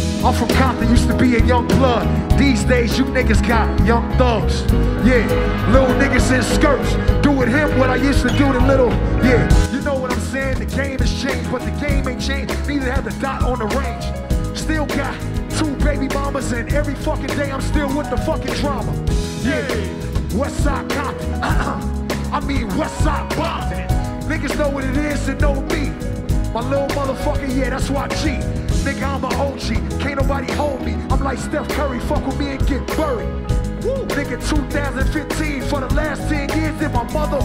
I'm from Compton, used to be a young blood. These days, you niggas got young thugs. Yeah, little niggas in skirts. Doing him what I used to do to little, yeah. You know what I'm saying? The game has changed, but the game ain't changed. Neither have the dot on the range. Still got 2 baby mamas, and every fucking day I'm still with the fucking drama. Yeah, Westside Compton. I mean Westside Compton. Niggas know what it is and know me. My little motherfucker, yeah, that's why I cheat. Nigga, I'm an OG, can't nobody hold me. I'm like Steph Curry, fuck with me and get buried. Woo. Nigga, 2015, for the last 10 years in my mother